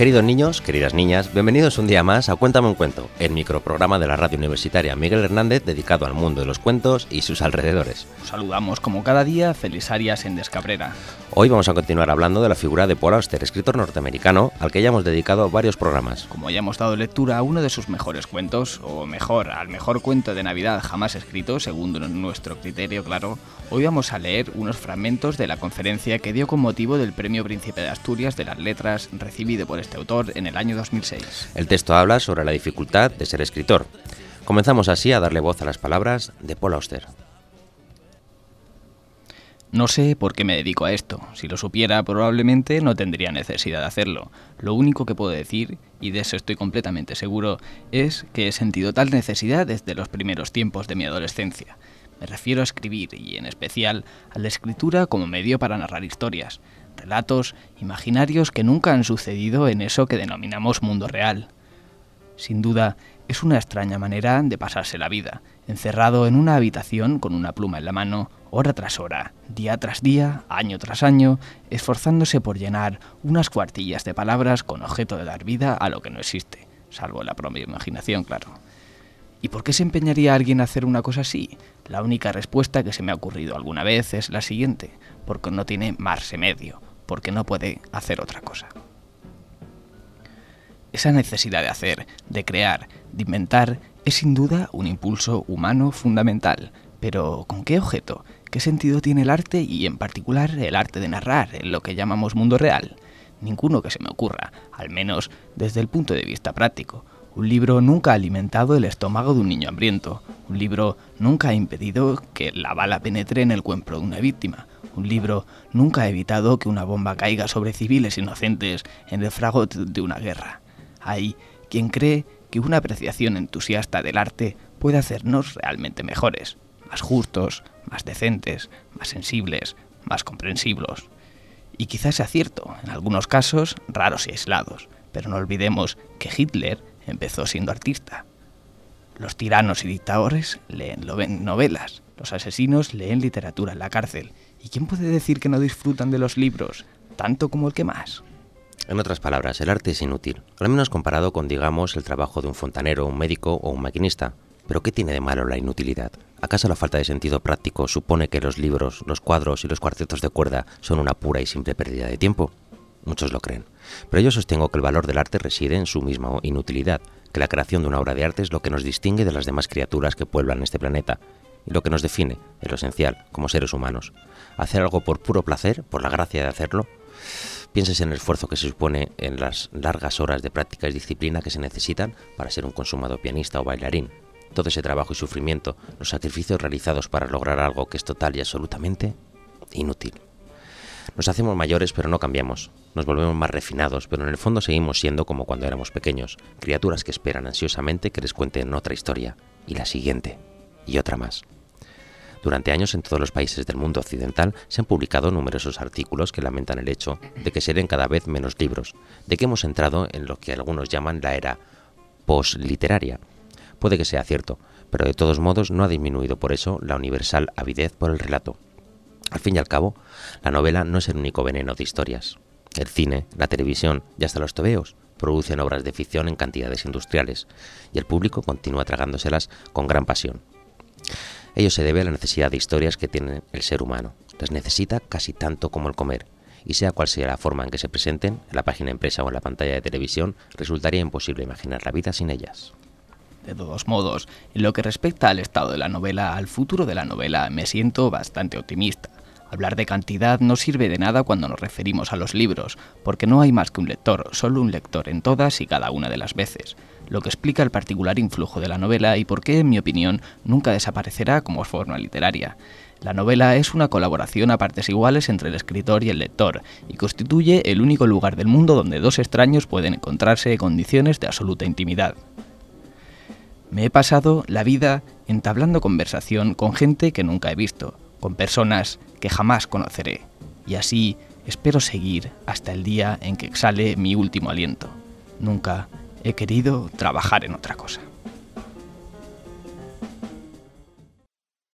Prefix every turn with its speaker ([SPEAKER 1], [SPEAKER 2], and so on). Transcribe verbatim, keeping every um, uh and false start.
[SPEAKER 1] Queridos niños, queridas niñas, bienvenidos un día más a Cuéntame un cuento, el microprograma de la radio universitaria Miguel Hernández dedicado al mundo de los cuentos y sus alrededores.
[SPEAKER 2] Os saludamos como cada día, Feliz Arias en Descabrera.
[SPEAKER 1] Hoy vamos a continuar hablando de la figura de Paul Auster, escritor norteamericano, al que ya hemos dedicado varios programas.
[SPEAKER 2] Como ya hemos dado lectura a uno de sus mejores cuentos, o mejor, al mejor cuento de Navidad jamás escrito, según nuestro criterio, claro, hoy vamos a leer unos fragmentos de la conferencia que dio con motivo del Premio Príncipe de Asturias de las Letras, recibido por este autor en el año dos mil seis.
[SPEAKER 1] El texto habla sobre la dificultad de ser escritor. Comenzamos así a darle voz a las palabras de Paul Auster.
[SPEAKER 2] No sé por qué me dedico a esto. Si lo supiera, probablemente no tendría necesidad de hacerlo. Lo único que puedo decir, y de eso estoy completamente seguro, es que he sentido tal necesidad desde los primeros tiempos de mi adolescencia. Me refiero a escribir, y en especial a la escritura como medio para narrar historias, relatos imaginarios que nunca han sucedido en eso que denominamos mundo real. Sin duda, es una extraña manera de pasarse la vida, encerrado en una habitación con una pluma en la mano, hora tras hora, día tras día, año tras año, esforzándose por llenar unas cuartillas de palabras con objeto de dar vida a lo que no existe, salvo la propia imaginación, claro. ¿Y por qué se empeñaría alguien a hacer una cosa así? La única respuesta que se me ha ocurrido alguna vez es la siguiente: porque no tiene más remedio, porque no puede hacer otra cosa. Esa necesidad de hacer, de crear, de inventar, es sin duda un impulso humano fundamental. Pero ¿con qué objeto? ¿Qué sentido tiene el arte y en particular el arte de narrar en lo que llamamos mundo real? Ninguno que se me ocurra, al menos desde el punto de vista práctico. Un libro nunca ha alimentado el estómago de un niño hambriento. Un libro nunca ha impedido que la bala penetre en el cuerpo de una víctima. Un libro nunca ha evitado que una bomba caiga sobre civiles inocentes en el fragor de una guerra. Hay quien cree que una apreciación entusiasta del arte puede hacernos realmente mejores, más justos, más decentes, más sensibles, más comprensivos. Y quizás sea cierto, en algunos casos raros y aislados, pero no olvidemos que Hitler empezó siendo artista. Los tiranos y dictadores leen novelas, los asesinos leen literatura en la cárcel. ¿Y quién puede decir que no disfrutan de los libros, tanto como el que más?
[SPEAKER 1] En otras palabras, el arte es inútil, al menos comparado con, digamos, el trabajo de un fontanero, un médico o un maquinista. ¿Pero qué tiene de malo la inutilidad? ¿Acaso la falta de sentido práctico supone que los libros, los cuadros y los cuartetos de cuerda son una pura y simple pérdida de tiempo? Muchos lo creen, pero yo sostengo que el valor del arte reside en su misma inutilidad, que la creación de una obra de arte es lo que nos distingue de las demás criaturas que pueblan este planeta, y lo que nos define, en lo esencial, como seres humanos. Hacer algo por puro placer, por la gracia de hacerlo. Pienses en el esfuerzo que se supone en las largas horas de práctica y disciplina que se necesitan para ser un consumado pianista o bailarín. Todo ese trabajo y sufrimiento, los sacrificios realizados para lograr algo que es total y absolutamente inútil. Nos hacemos mayores pero no cambiamos, nos volvemos más refinados, pero en el fondo seguimos siendo como cuando éramos pequeños, criaturas que esperan ansiosamente que les cuenten otra historia, y la siguiente, y otra más. Durante años en todos los países del mundo occidental se han publicado numerosos artículos que lamentan el hecho de que se leen cada vez menos libros, de que hemos entrado en lo que algunos llaman la era posliteraria. Puede que sea cierto, pero de todos modos no ha disminuido por eso la universal avidez por el relato. Al fin y al cabo, la novela no es el único veneno de historias. El cine, la televisión y hasta los tebeos producen obras de ficción en cantidades industriales, y el público continúa tragándoselas con gran pasión. Ello se debe a la necesidad de historias que tiene el ser humano. Las necesita casi tanto como el comer, y sea cual sea la forma en que se presenten, en la página impresa o en la pantalla de televisión, resultaría imposible imaginar la vida sin ellas.
[SPEAKER 2] De todos modos, en lo que respecta al estado de la novela, al futuro de la novela, me siento bastante optimista. Hablar de cantidad no sirve de nada cuando nos referimos a los libros, porque no hay más que un lector, solo un lector en todas y cada una de las veces, lo que explica el particular influjo de la novela y por qué, en mi opinión, nunca desaparecerá como forma literaria. La novela es una colaboración a partes iguales entre el escritor y el lector, y constituye el único lugar del mundo donde dos extraños pueden encontrarse en condiciones de absoluta intimidad. Me he pasado la vida entablando conversación con gente que nunca he visto, con personas que jamás conoceré, y así espero seguir hasta el día en que exhale mi último aliento. Nunca he querido trabajar en otra cosa.